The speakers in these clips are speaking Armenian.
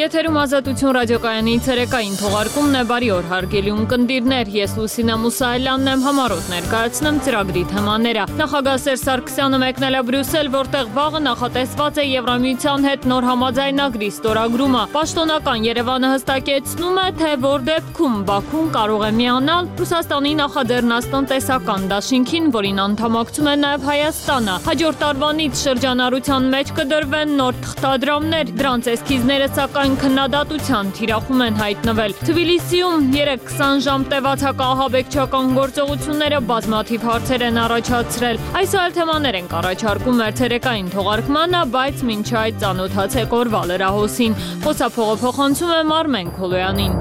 Եթերում Ազատություն ռադիոկայանի ցերեկային թողարկումն է, բարի օր հարգելի ունկնդիրներ, ես Լուսինե Մուսայելյանն եմ, համառոտ ներկայացնում ծրագրի թեմաները։ Նախագահ Սերժ Սարգսյանը մեկնել է Բրյուսել, որտեղ վաղը նախատեսված է Եվրամիության հետ նոր համաձայնագրի ստորագրումը։ Պաշտոնական Երևանը հստակեցնում է, թե որ դեպքում Բաքուն կարող է միանալ Ռուսաստանի նախաձեռնած տնտեսական դաշինքին, որին անդամակցում է նաև Հայաստանը։ Հաջորդ տարվանից շրջանառության մեջ կդրվեն նոր թղթադրամներ, դրանց էսքիզները սակայն քննադատության թիրախում են հայտնվել։ Թբիլիսիում 3-20 ժամ տևած հակաահաբեկչական գործողությունները բազմաթիվ հարցեր են առաջացրել։ Այս այլ թեմաներ ենք առաջարկում մեր ցերեկային թողարկմանը, բայց մինչ այդ ծանոթացեք օրվա լրահոսին։ Խոսափողը փոխանցում է Արմեն Քոլոյանին։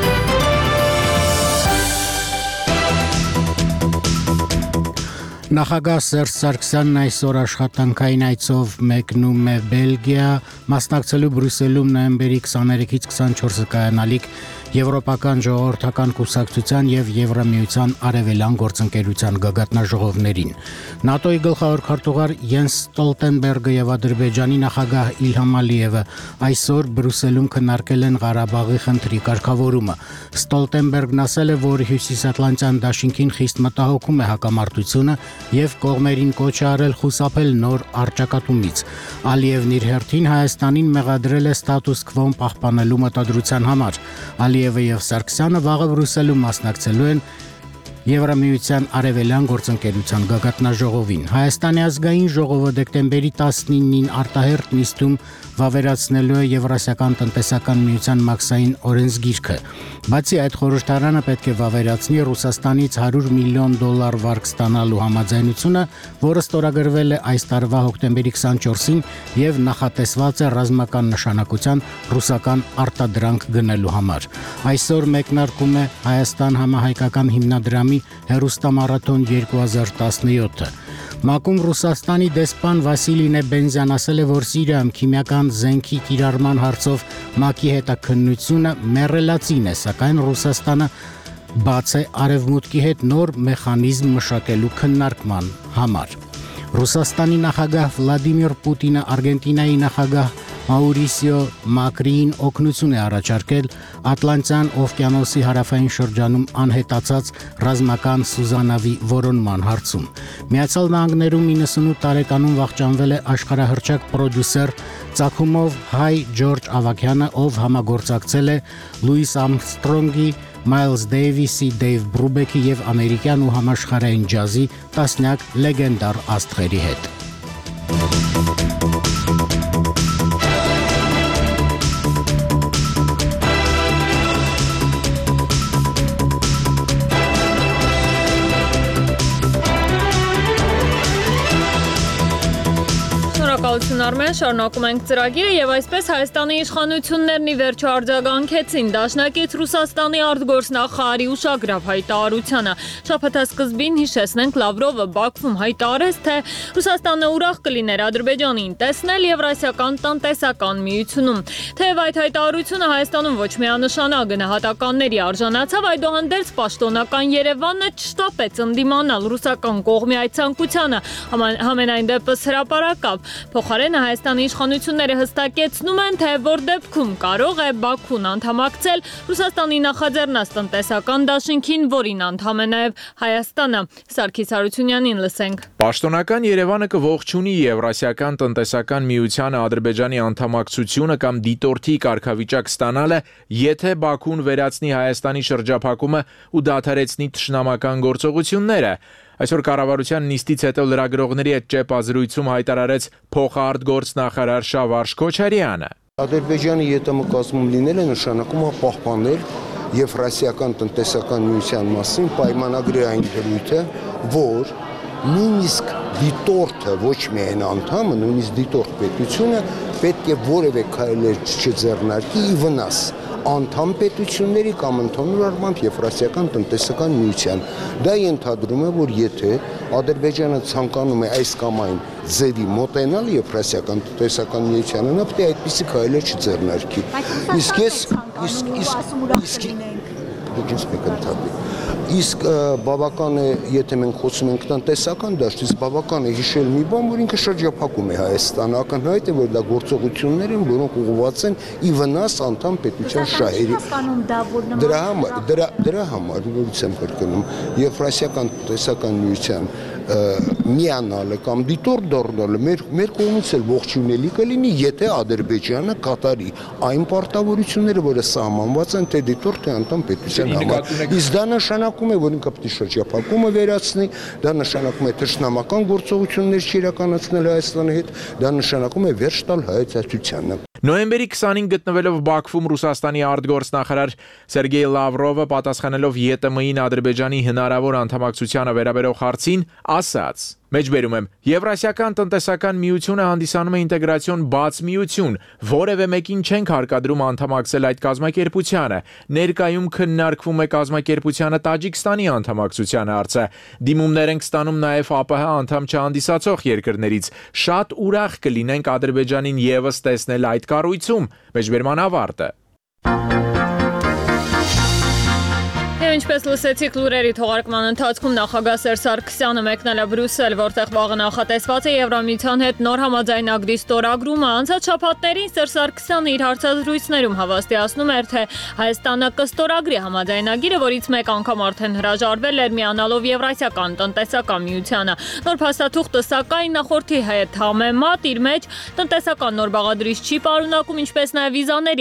Նախագահ Սերժ Սարգսյանն այսօր աշխատանքային այցով մեկնում է Բելգիա, մասնակցելու Բրյուսելում նոյեմբերի 23-ից 24-ը կայանալիք Եվրոպական ժողովրդական կուսակցության եւ Եվրամիության արևելյան գործընկերության գագաթնաժողովներին։ ՆԱՏՕ-ի գլխավոր քարտուղար Յենս Ստոլտենբերգը եւ Ադրբեջանի նախագահ Իլհամ Ալիևը այսօր Բրյուսելում քննարկել են Ղարաբաղի խնդրի կարգավորումը։ Ստոլտենբերգն ասել է, որ Հյուսիսատլանտյան դաշինքին խիստ մտահոգում է հակամարտությունը եւ կողմերին կոչ է արել խուսափել նոր առճակատումից։ Ալիևն իր հերթին Հայաստանին մեղադրել է ստատուս քվոն պահպանելու մտադրության համար։ Ալիևը եւ Սարգսյանը վաղը Բրյուսելում մասնակցելու են Եվրամիության արևելյան գործընկերության գագաթնաժողովին։ Հայաստանի ազգային ժողովը դեկտեմբերի 19-ին արտահերթ նիստում վավերացնելու է Եվրասիական տնտեսական միության մաքսային օրենսգիրքը։ Բացի այդ, խորհրդարանը պետք է վավերացնի Ռուսաստանից $100 միլիոն վարկ ստանալու համաձայնությունը, որը ստորագրվել է այս տարվա հոկտեմբերի 24-ին եւ նախատեսված է ռազմական նշանակության ռուսական արտադրանք գնելու համար։ Այսօր մեկնարկում է Հայաստան համահայկական հիմնադրամի հեռուստամարաթոն 2017-ը։ ՄԱԿ-ում Ռուսաստանի դեսպան Վասիլի Նեբենզյան ասել է, որ Սիրիայում քիմիական զենքի կիրառման հարցով ՄԱԿ-ի հետաքննությունը մեռելացին է, սակայն Ռուսաստանը բաց է արևմուտքի հետ նոր մեխանիզմ մշակելու քննարկման համար։ Ռուսաստանի նախագահ Վլադիմիր Պուտինը Արգենտինայի նախագահ Մաուրիսիո Մակրիին օգնություն է առաջարկել Ատլանտյան օվկիանոսի հարավային շրջանում անհետացած ռազմական Սուզանավի որոնման հարցում։ Միացյալ Նահանգներում 98 տարեկանում վախճանվել է աշխարհահռչակ պրոդյուսեր ծագումով հայ Ջորջ Ավագյանը, ով համագործակցել է Լուիս Արմսթրոնգի, Մայլզ Դեյվիսի, Դեյվ Բրուբեկի եւ ամերիկյան ու համաշխարհային ջազի տասնյակ լեգենդար աստղերի հետ։ Շնորհակալություն Արմեն, շարունակում ենք ծրագիրը եւ այսպես Հայաստանի իշխանություններն ի վերջո արձագանքեցին դաշնակից Ռուսաստանի արտգործնախարարի ուշագրավ հայտարարությանը։ Շաբաթասկզբին հիշեցնենք Լավրովը Բաքվում հայտարարեց, թե Ռուսաստանը ուրախ կլիներ Ադրբեջանին տեսնել Եվրասիական տնտեսական միությունում։ Թեև այդ հայտարարությունը Հայաստանում ոչ միանշանակ գնահատականների արժանացավ, այդուհանդերձ պաշտոնական Երևանը չշտապեց ընդդիմանալ ռուսական կողմի այդ ցանկությանը, համենայն դեպս հրապարակավ։ Փոխարենը Հայաստանի իշխանությունները հստակեցնում են, թե որ դեպքում կարող է Բաքուն անդամակցել Ռուսաստանի նախաձեռնած տնտեսական դաշինքին, որին անդամ է նաև Հայաստանը։ Սարգիս Հարությունյանին լսենք։ Պաշտոնական Երևանը կողջունի Եվրասիական տնտեսական միությանը Ադրբեջանի անդամակցությունը կամ դիտորդի կարգավիճակ ստանալը, եթե Բաքուն վերացնի Հայաստանի շրջափակումը ու դադարեցնի թշնամական գործողությունները։ Այսօր կառավարության նիստից հետո լրագրողների հետ ճեպազրույցում հայտարարեց փոխարտգործնախարար Շավարժ Քոչարյանը։ Ադրբեջանի ԵՏՄ կազմում լինելը նշանակում է պահպանել Եվրասիական տնտեսական միության մասին պայմանագրի այն դրույթը, որ նույնիսկ դիտորդը, ոչ միայն անդամը, նույնիսկ դիտորդ պետությունը պետք է որևէ քայլեր չձեռնարկի ի վնաս անդամ պետությունների կամ ընդհանուր առմամբ Եվրասիական տնտեսական միության։ Դա ենթադրում է, որ եթե Ադրբեջանը ցանկանում է այս կամ այն ձևի մոտենալ Եվրասիական տնտեսական միությանը, նա պետք է այդպիսի քայլեր չձեռնարկի։ Իսկ ես Իսկ բավական է, եթե մենք խոսում ենք տնտեսական դաշտից, բավական է հիշել մի բան, որ ինքը շրջափակում է Հայաստանը, ակնհայտ է, որ դա գործողություններ են, որոնք ուղղված են ի վնաս անդամ պետության շահերի։ Դրա համար նորից եմ կրկնում, Եվրասիական տնտեսական միության միանալը կամ դիտորդ դառնալը մեր կողմից էլ ողջունելի կլինի, եթե Ադրբեջանը կատարի այն պարտավորությունները, որը սահմանված են թե դիտորդ թե անդամ պետության համար։ Իսկ դա նշանակում է, որ ինքը պետք է շրջափակումը վերացնի, դա նշանակում է թշնամական գործողություններ չիրականացնել Հայաստանի հետ, դա նշանակում է վերջ տալ հայեցակցությանը։ Նոյեմբերի 20-ին գտնվելով Բաքվում Ռուսաստանի արտգործնախարար Սերգեյ Լավրովը պատասխանելով ԵՏՄ-ին Ադրբեջանի հնարավոր անդամակցությանը վերաբերող հարցին ասաց. Մեջբերում եմ, Եվրասիական տնտեսական միությունը հանդիսանում է ինտեգրացիոն բաց միություն, որևէ մեկին չենք հարկադրում անդամակցել այդ կազմակերպությանը, ներկայում քննարկվում է կազմակերպությանը Տաջիկստանի անդամակցության հարցը, դիմումներ ենք ստանում նաև ԱՊՀ անդամ չհանդիսացող երկրներից, շատ ուրախ կլինենք Ադրբեջանին ևս տեսնել այդ կառույցում, մեջբերման ավարտը։ Ինչպես լսեցիք լուրերի թողարկման ընթացքում նախագահ Սերժ Սարգսյանը մեկնել է Բրյուսել, որտեղ վաղը նախատեսված է Եվրամիության հետ նոր համաձայնագրի ստորագրումը։ Անցած շաբաթներին Սերժ Սարգսյանը իր հարցազրույցներում հավաստիացնում էր, թե Հայաստանը կստորագրի համաձայնագիրը, որից մեկ անգամ արդեն հրաժարվել էր միանալով Եվրասիական տնտեսական միությանը։ Նոր փաստաթուղթը սակայն նախորդի հետ համեմատ իր մեջ տնտեսական նոր բաղադրիչ չի պարունակում, ինչպես նաև վիզաների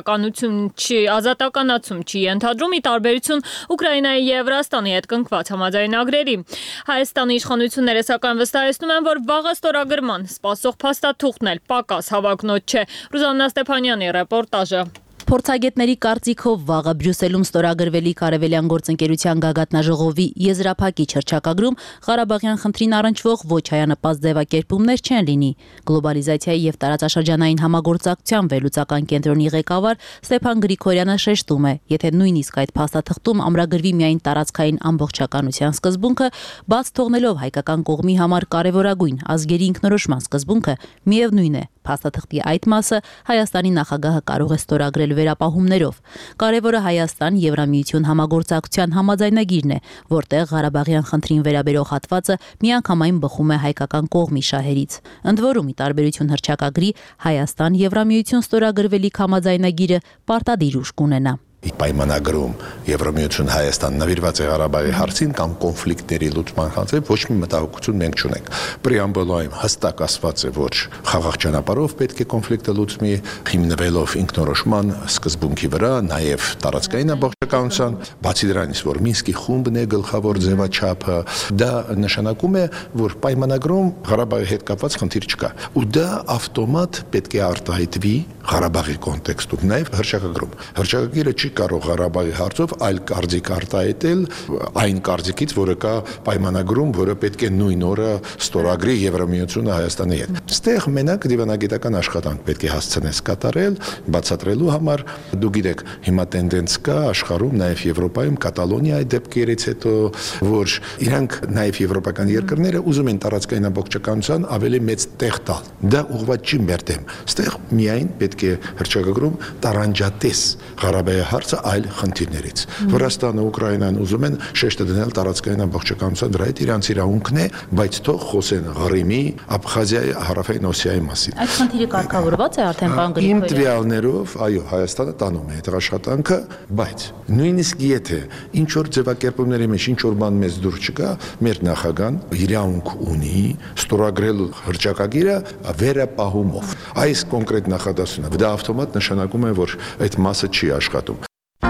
ազատականացում չի ենթադրում, ի տարբերություն Ուկրաինայի եւ Վրաստանի հետ կնքված համաձայնագրերի։ Հայաստանի իշխանությունները սակայն վստահեցնում են, որ վաղը ստորագրման սպասող փաստաթուղթն էլ պակաս հավակնոտ չէ։ Ռուզաննա Ստեփանյանի ռեպորտաժը։ Փորձագետների կարծիքով վաղը Բրյուսելում ստորագրվելիք Արևելյան գործընկերության գագաթնաժողովի եզրափակիչ հռչակագրում Ղարաբաղյան խնդրին առնչվող ոչ հայանպաստ ձևակերպումներ չեն լինի։ Գլոբալիզացիայի եւ տարածաշրջանային համագործակցության վերլուծական կենտրոնի ղեկավար Ստեփան Գրիգորյանը շեշտում է, եթե նույնիսկ այդ փաստաթղթում ամրագրվի միայն տարածքային ամբողջականության սկզբունքը, բաց թողնելով հայկական կողմի համար կարևորագույն ազգերի ինքնորոշման սկզբունքը, միևնույն է, փաստաթղթի այդ մասը Հայաստանի նախագահը կարող է ստորագրել վերապահումներով։ Կարևորը Հայաստան-Եվրամիություն համագործակցության համաձայնագիրն է, որտեղ Ղարաբաղյան խնդրին վերաբերող հատվածը միանգամայն բխում է հայկական կողմի շահերից։ Ընդ որում, ի տարբերություն հռչակագրի, Հայաստան-Եվրամիություն ստորագրվելիք համաձայնագիրը պարտադիր ուժ կունենա։ Պայմանագրում Եվրամիություն Հայաստան նվիրված է Ղարաբաղի հարցին կամ կոնֆլիկտների լուծման հարցին ոչ մի մտահոգություն մենք չունենք։ Պրեամբուլայում հստակ ասված է, որ խաղաղ ճանապարհով պետք է կոնֆլիկտը լուծվի, հիմնվելով ինքնորոշման սկզբունքի վրա, նաև տարածքային ամբողջականության, բացի դրանից, որ Մինսկի խումբն է գլխավոր ձևաչափը, դա նշանակում է, որ պայմանագրում Ղարաբաղի հետ կապված խնդիր չկա։ Ու դա ավտոմատ պետք է արտահայտվի Ղարաբաղի կոնտեքստում, նաև հռչակագրում։ Հռչակագիրը չի կարող Ղարաբաղի հարցով այլ կարծիք արտահայտել այն կարծիքից, որը կա պայմանագրում, որը պետք է նույն օրը ստորագրի Եվրամիությունը Հայաստանի հետ։ Ստեղ մենակ դիվանագիտական աշխատանք պետք է հասցնես կատարել, բացատրելու համար։ Դու գիտեք, հիմա տենդենս կա աշխարհում, նաև Եվրոպայում, Կատալոնիայի դեպքերից հետո, որ իրանք նաև եվրոպական երկրները ուզում են տարածքային ամբողջականության ավելի մեծ տեղ տալ։ Դա ուղղված չի մեր դեմ։ Ստեղ միայն պետք է հռչակագրում տարանջատես Ղարաբաղի հարցը այլ խնդիրներից։ Վրաստանը, Ուկրաինան ուզում են շեշտը դնել տարածքային ամբողջականության վրա, այդ իրանց իրավունքն է, բայց թող խոսեն Ղրիմի, Աբխազիայի, Հարավային Օսիայի մասին։ Այդ խնդիրը կարգավորված է արդեն բան Գրիգորյան։ Իմ տվյալներով, այո, Հայաստանը տանում է այդ աշխատանքը, բայց նույնիսկ եթե ինչ որ ձևակերպումների մեջ ինչ որ բան մեզ դուր չկա, մեր նախագահան իրավունք ունի ստորագրել հռչակագիրը վերապահումով։ Այս կոնկրետ նախադասությունը դա ավտոմատ նշանակում է, որ այդ մասը չի աշխատում։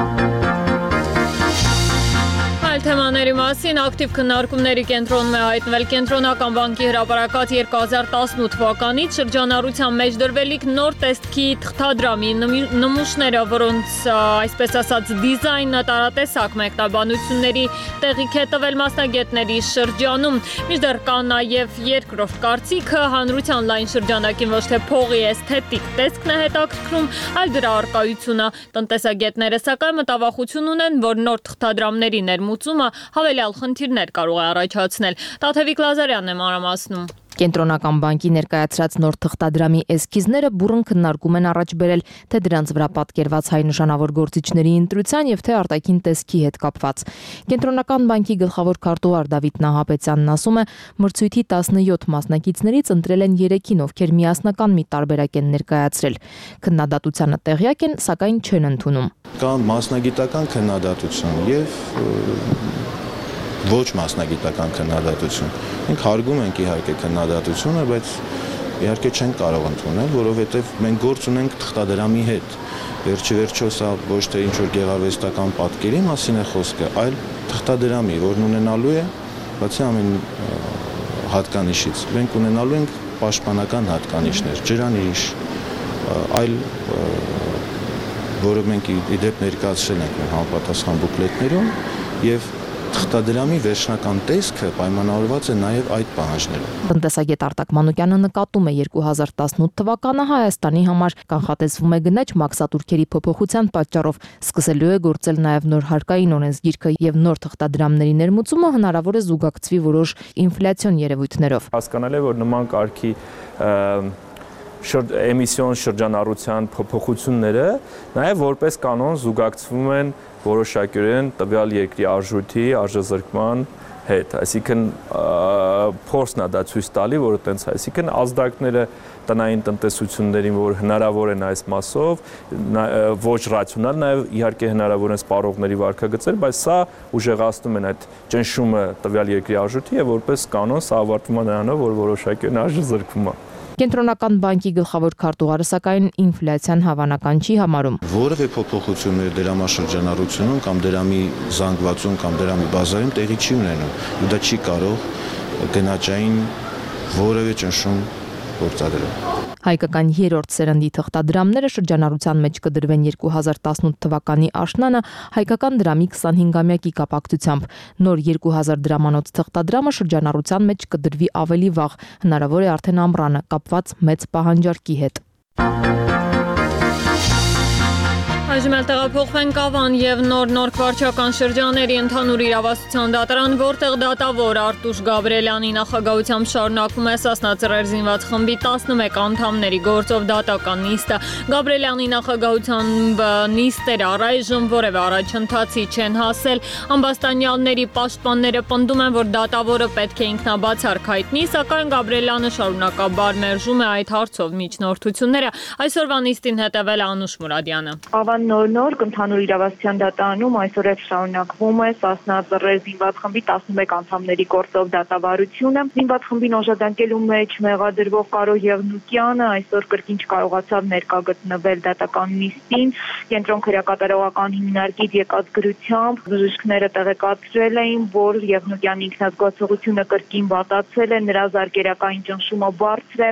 Թեմաների մասին ակտիվ քննարկումների կենտրոնում է հայտնվել Կենտրոնական բանկի հրապարակած 2018 թվականից շրջանառության մեջ դրվելիք նոր տեսքի թղթադրամի նմուշները, որոնց այսպես ասած դիզայնը տարատեսակ մեկնաբանությունների տեղիք է տվել մասնագետների շրջանում։ Մինչդեռ կա նաև երկրորդ կարծիքը, հանրության լայն շրջանակին ոչ թե փողի էսթետիկ տեսքն է հետաքրքրում, այլ դրա առկայությունը։ Տնտեսագետները սակայն մտավախություն ունեն, որ նոր թղթադրամների ներմուծումը հավելյալ խնդիրներ կարող է առաջացնել։ Տաթևիկ Լազարյանն է մանրամասնում։ Կենտրոնական բանկի ներկայացրած նոր թղթադրամի էսքիզները բուռն քննարկում են առաջ բերել թե դրանց վրա պատկերված հայ նշանավոր գործիչների ընտրության եւ թե արտաքին տեսքի հետ կապված։ Կենտրոնական բանկի գլխավոր քարտուղար Դավիթ Նահապետյանն ասում է, մրցույթի 17 մասնակիցներից ընտրել են 3-ին, ովքեր միասնական մի տարբերակ են ներկայացրել։ Քննադատությանը տեղյակ են, սակայն չեն ընդունում։ Կա մասնագիտական քննադատություն եւ ոչ մասնագիտական քննադատություն։ Մենք հարգում ենք իհարկե քննադատությունը, բայց իհարկե չենք կարող ընդունել, որովհետև մենք գործ ունենք թղթադրամի հետ։ Վերջիվերջո սա ոչ թե ինչ-որ գեղարվեստական պատկերի մասին է խոսքը, այլ թղթադրամի, որն ունենալու է, բացի ամեն հատկանիշից, մենք ունենալու ենք պաշտպանական հատկանիշներ, ջրանիշ, այլ որը մենք իդեպ ներկայացրել ենք մեր համապատասխան բուկլետներում եւ թղթադրամի վերջնական տեսքը պայմանավորված է նաև այդ պահանջներով։ Տնտեսագետ Արտակ Մանուկյանը նկատում է 2018 թվականը Հայաստանի համար կանխատեսվում է գնաճ մաքսատուրքերի փոփոխության պատճառով սկսելու է գործել նաև նոր հարկային օրենսգիրքը եւ նոր թղթադրամների ներմուծումը հնարավոր է զուգակցվի որոշ ինֆլյացիոն երևույթներով։ Հասկանալ է, որ նման կարգի էմիսիոն շրջանառության փոփոխությունները նաև որպես կանոն զուգակցվում են որոշակիորեն տվյալ երկրի արժույթի արժեզրկման հետ, այսինքն փորձն է դա ցույց տալի, որ այտենց, այսինքն ազդակները տնային տնտեսություններին, որ հնարավոր են այս մասով, ոչ ռացիոնալ, նաև իհարկե հնարավոր են սպառողների վարկագծեր, բայց սա ուժեղացնում են այդ ճնշումը տվյալ երկրի արժույթի եւ որպես կանոն սա ավարտվում է նրանով, որ որոշակիորեն արժեզրկվում է։ Կենտրոնական բանկի գլխավոր քարտուղարը սակայն ինֆլյացիան հավանական չի համարում։ Որևէ փոփոխություններ դրամաշրջանառությունում կամ դրամի զանգվածում կամ դրամի բազայում տեղի չի ունենում, ու դա չի կարող գնաճային որևէ ճնշում գործադրել։ Հայկական 3-րդ սերնդի թղթադրամները շրջանառության մեջ կդրվեն 2018 թվականի աշնանը հայկական դրամի 25-ամյակի կապակցությամբ։ Նոր 2000 դրամանոց թղթադրամը շրջանառության մեջ կդրվի ավելի վաղ, հնարավոր է արդեն ամռանը, կապված մեծ պահանջարկի հետ։ Այժմ էլ տեղափոխվենք Ավան եւ նոր վարչական շրջանների ընդհանուր իրավասության դատարան, որտեղ դատավոր Արտուշ Գաբրիելյանի նախագահությամբ շարունակում է Սասնա ծռեր զինված խմբի 11 անդամների գործով դատական նիստը։ Գաբրիելյանի նախագահությամբ նիստերը առայժմ որևէ առաջընթացի չեն հասել։ Ամբաստանյալների պաշտպանները պնդում են, որ դատավորը պետք է ինքնաբացարկ հայտնի, սակայն Գաբրիելյանը շարունակաբար մերժում է այդ հարցով միջնորդությունները։ Այսօրվա նիստին հետևել է Անուշ Մուրադյանը։ Նոր ընդհանուր իրավասության դատարանում այսօր էլ շարունակվում է Սասնա ծռեր զինված խմբի 11 անդամների գործով դատավարությունը։ Զինված խմբին օժանդակելու մեջ մեղադրվող Կարո Եղնուկյանը այսօր կրկին չկարողացավ ներկա գտնվել դատական նիստին։ Կենտրոն քրեակատարողական հիմնարկից եկած գրությամբ բժիշկները տեղեկացրել էին, որ Եղնուկյանի ինքնազգացողությունը կրկին վատացել է, նրա զարկերակային ճնշումը բարձր է,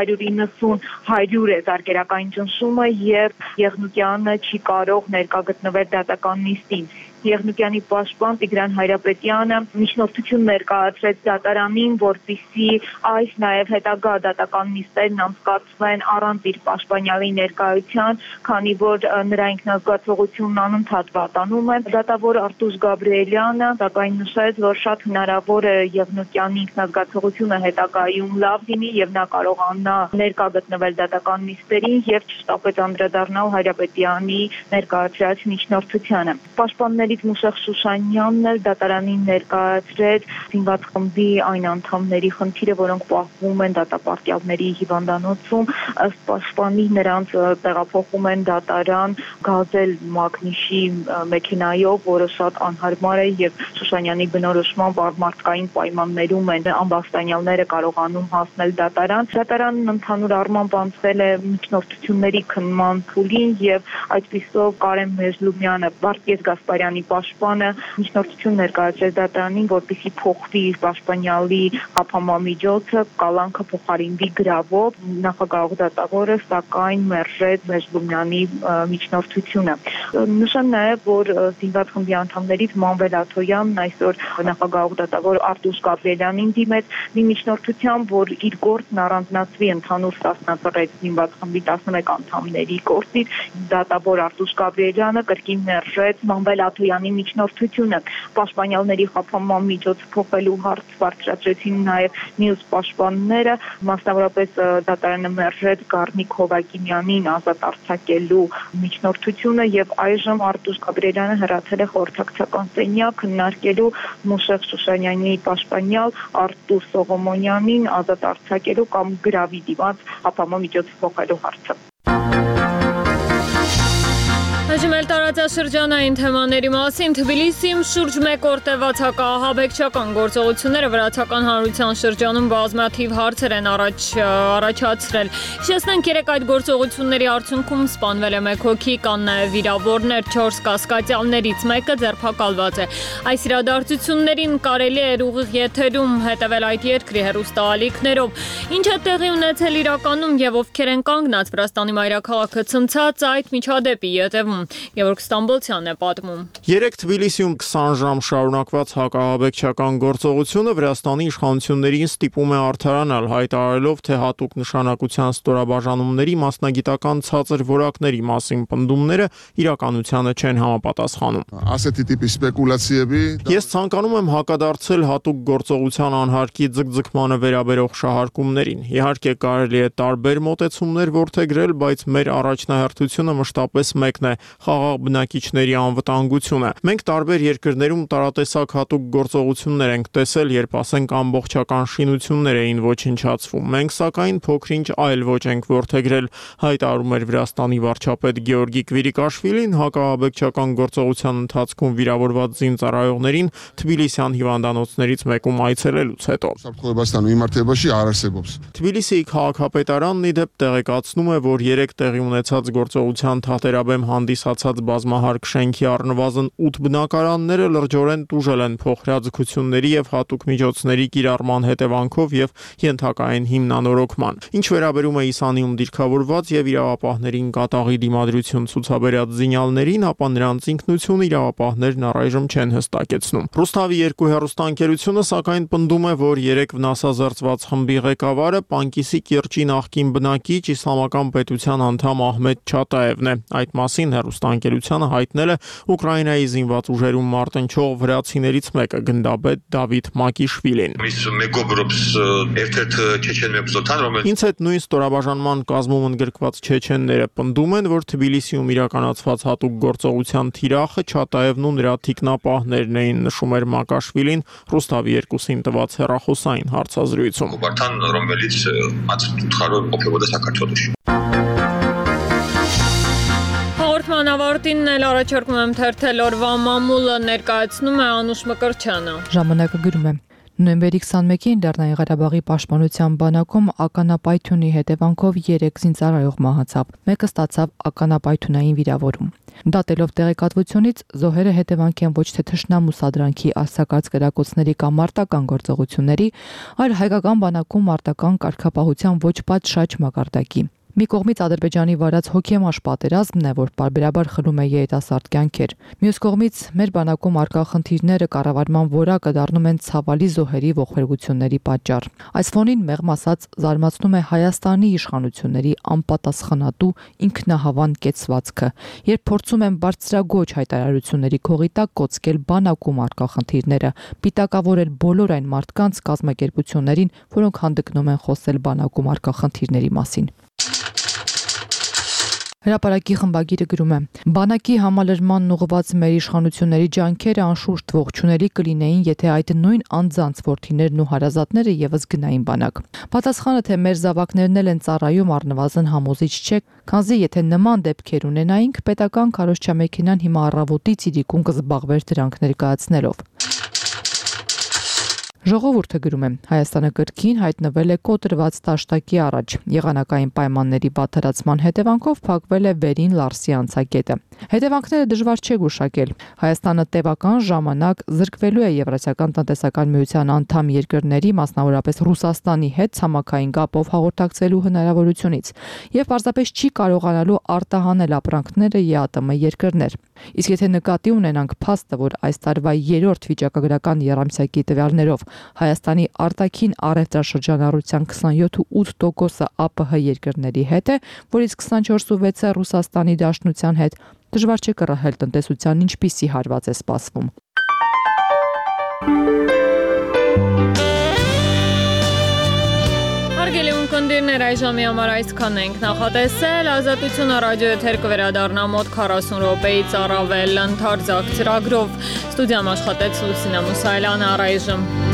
190-100 է զարկերակային ճնշումը եւ Եղնուկյանը չի կարող ներկա գտնվել դատական նիստին։ Եղնուկյանի պաշտպան Տիգրան Հայրապետյանը միջնորդություն ներկայացրեց դատարանին, որպեսզի այս նաև հետագա դատական նիստերն անցկացվեն առանց իր պաշտպանյալի ներկայության, քանի որ նրա ինքնազգացողությունն անընդհատ վատանում է։ Դատավոր Արտուշ Գաբրիելյանը սակայն նշեց, որ շատ հնարավոր է Եղնուկյանի ինքնազգացողությունը հետագայում լավ լինի եւ նա կարողանա ներկա գտնվել դատական նիստերին եւ չշտապեց անդրադառնալ Հայրապետյանի ներկայացրած միջնորդությանը։ Պաշտպանների Մուշեղ Շուշանյանն էլ դատարանին ներկայացրեց զինված խմբի այն անդամների խնդիրը, որոնք պահվում են դատապարտյալների հիվանդանոցում, ըստ պաշտպանի նրանց տեղափոխում են դատարան գազել մագնիշի մեքենայով, որը շատ անհարմար է եւ Շուշանյանի բնորոշմամբ մարդկային պայմաններում են ամբաստանյալները կարողանում հասնել դատարան։ Դատարանն ընդհանուր առմամբ անցել է միջնորդությունների քննման փուլին եւ այդպիսով Կարեն Մեժլումյանը, Վարդգես Գասպարյանի պաշտպանը միջնորդություն ներկայացրեց դատարանին, որպեսզի փոխվի իր պաշտպանյալի հապամամիջոցը, կալանքը փոխարինվի գրավով։ Նախագահող դատավորը սակայն մերժեց Մեժլումյանի միջնորդությունը։ Նշեմ նաև, որ զինված խմբի անդամներից Մանվել Աթոյանն այսօր նախագահող դատավոր Արտուշ Գաբրիելյանին դիմեց մի միջնորդությամբ, որ իր գործն առանձնացվի ընդհանուր Սասնա ծռեր զինված խմբի 11 անդամների գործից։ Դատավոր Արտուշ Գաբրիելյանը կրկին մերժեց Մանվել Աթոյանի Փաշինյանի միջնորդությունը պաշտպանյալների խափանման միջոց փոխելու հարց բարձրացրեցին նաև մյուս պաշտպանները, մասնավորապես դատարանը մերժեց Գառնիկ Հովակիմյանին ազատ արձակելու միջնորդությունը եւ այժմ Արտուշ Գաբրիելյանը հրացել է խորհրդակցական սենյակ քննարկելու Մուշեղ Շուշանյանի պաշտպանյալ Արտուր Սողոմոնյանին ազատ արձակելու կամ գրավի դիմաց խափանման միջոց փոխելու հարցը։ Այժմ էլ տարածաշրջանային թեմաների մասին Թբիլիսիում շուրջ 1 օր տևած հակահաբեկչական գործողությունները վրացական հանրության շրջանում բազմաթիվ հարցեր են առաջացրել։ Հիշեցնենք, երեկ այդ գործողությունների արդյունքում սպանվել է 1 հոգի, կան նաև վիրավորներ, 4 կասկածյալներից մեկը ձերբակալված է։ Այս իրադարձություններին կարելի է ուղիղ եթերում հետևել այդ երկրի հեռուստաալիքներով։ Ինչ է տեղի ունեցել իրականում եւ ովքեր են կանգնած Վրաստանի մայրաքաղաքը ցնցած այդ միջադեպի ետևում։ Գևորգ Ստամբոլցյանն է պատմում։ Երեկ Թբիլիսիում 20 ժամ շարունակված հակահաբեկչական գործողությունը Վրաստանի իշխանություններին ստիպում է արդարանալ, հայտարարելով, թե հատուկ նշանակության ստորաբաժանումների մասնագիտական ցածր որակների մասին պնդումները իրականությանը չեն համապատասխանում։ Ես ցանկանում եմ հակադարձել հատուկ գործողության անհարկի ձգձգմանը վերաբերող շահարկումներին։ Իհարկե կարելի է տարբեր մոտեցումներ որդեգրել, բայց մեր առաջնահերթությունը մշտապես մեկն է՝ խաղաղ բնակիչների անվտանգությունը։ Մենք տարբեր երկրներում տարատեսակ հատուկ գործողություններ ենք տեսել, երբ ասենք ամբողջական շինություններ էին ոչնչացվում։ Մենք սակայն փոքր-ինչ այլ ոճ ենք որդեգրել, հայտարարում էր Վրաստանի վարչապետ Գեորգի Կվիրիկաշվիլին հակահաբեկչական գործողության ընթացքում վիրավորված զինծառայողներին Թբիլիսյան հիվանդանոցներից մեկում այցելելուց հետո։ Թբիլիսիի քաղաքապետարանն ի դեպ տեղեկացնում է, որ երեք տեղի ունեցած գործողության թատերաբեմ հանդիսացած բազմահարկ շենքի առնվազն 8 բնակարանները լրջորեն տուժել են փոխհրաձգությունների եւ հատուկ միջոցների կիրառման հետևանքով եւ ենթակային հիմնանորոգման։ Ինչ վերաբերում է Իսանիում դիրքավորված եւ իրավապահներին կատաղի դիմադրություն ցուցաբերած զինյալներին, ապա նրանց ինքնությունը իրավապահներն առայժմ չեն հստակեցնում։ Ռուսթավի 2 հեռուստաընկերությունը սակայն պնդում է, որ երեք վնասազերծված խմբի ղեկավարը Պանկիսի կիրճի նախկին բնակիչ իսլամական պետության անդամ Ահմեդ Չատաևն է։ Այդ մասին հեռուստաընկերությանը հայտնել է Ուկրաինայի զինված ուժերում մարտնչող վրացիներից մեկը գնդապետ Դավիթ Մակիշվիլին։ Ինձ հետ նույն ստորաբաժանման կազմում ընդգրկված չեչենները պնդում են, որ Թբիլիսիում իրականացված հատուկ գործողության թիրախը Չատաևն ու նրա թիկնապահներն էին, նշում էր Մակաշվիլին Ռուստավի 2-ին տված հեռախոսային հարցազրույցում։ Հաղորդման ավարտին էլ առաջարկում եմ թերթել օրվա մամուլը ներկայացնում է Անուշ Մկրտչյանը։ Ժամանակը գրում է. Նոյեմբերի 21-ին Լեռնային Ղարաբաղի պաշտպանության բանակում ականապայթյունի հետևանքով 3 զինծառայող մահացավ։ Մեկը ստացավ ականապայթյունային վիրավորում։ Դատելով տեղեկատվությունից զոհերը հետևանք են ոչ թե թշնամու սադրանքի արձակած կրակոցների կամ մարտական գործողությունների, այլ հայկական բանակում մարտական կարգապահության ոչ պատշաճ մակարդակի։ Մի կողմից Ադրբեջանի վարած հոգեմաշ պատերազմն է, որ պարբերաբար խլում է երիտասարդ կյանքեր։ Մյուս կողմից մեր բանակում արկա խնդիրները կառավարման որակը դառնում են ցավալի զոհերի ողբերգությունների պատճառ։ Այս ֆոնին մեղմ ասած զարմացնում է Հայաստանի իշխանությունների անպատասխանատու ինքնահավան կեցվածքը, երբ փորձում են բարձրագոչ հայտարարությունների քողի տակ կոծկել բանակում արկա խնդիրները, պիտակավորել բոլոր այն մարդկանց կազմակերպություններին, որոնք հանդգնում են խոսել բանակում արկա խնդիրների մասին։ Հրապարակի խմբագիրը գրում է. Բանակի համալրմանն ուղղված մեր իշխանությունների ջանքերը անշուշտ ողջունելի կլինեին, եթե այդ նույն անձանց որդիներն ու հարազատները եւս գնային բանակ։ Պատասխանը, թե մեր զավակներն էլ են ծառայում, առնվազն համոզիչ չէ, քանզի եթե նման դեպքեր ունենայինք, պետական քարոզչամեքենան հիմա առավոտից իրիկուն կզբաղվեր դրանք ներկայացնելով։ Ժողովուրդը գրում է. Հայաստանը կրկին հայտնվել է կոտրված դաշտակի առաջ։ Եղանակային պայմանների բացառացման հետևանքով փակվել է Վերին Լարսի անցակետը։ Հետևանքները դժվար չէ գուշակել։ Հայաստանը տևական ժամանակ զրկվելու է Եվրասիական տնտեսական միության անդամ երկրների, մասնավորապես Ռուսաստանի հետ ցամաքային կապով հաղորդակցելու հնարավորությունից եւ պարզապես չի կարողանալու արտահանել ապրանքները ԵԱՏՄ երկրներ։ Իսկ եթե նկատի ունենանք փաստը, որ այս տարվա 3-րդ վիճակագրական եռամսյակի տվյալներով Հայաստանի արտաքին առևտրաշրջանառության 27.8%-ը ԱՊՀ երկրների հետ է, որից 24.6%-ը Ռուսաստանի Դաշնության հետ, դժվար չէ կռահել տնտեսության ինչպիսի հարված է սպասվում։ Հարգելի ունկնդիրներ, այժմի համար այսքան ենք նախատեսել։ Ազատությունը ռադիո եթեր կվերադառնա մոտ 40 րոպեից առավել ընդարձակ ծրագրով։ Ստուդիայում աշխատեց Լուսինե Մուսայելյանը, առայժմ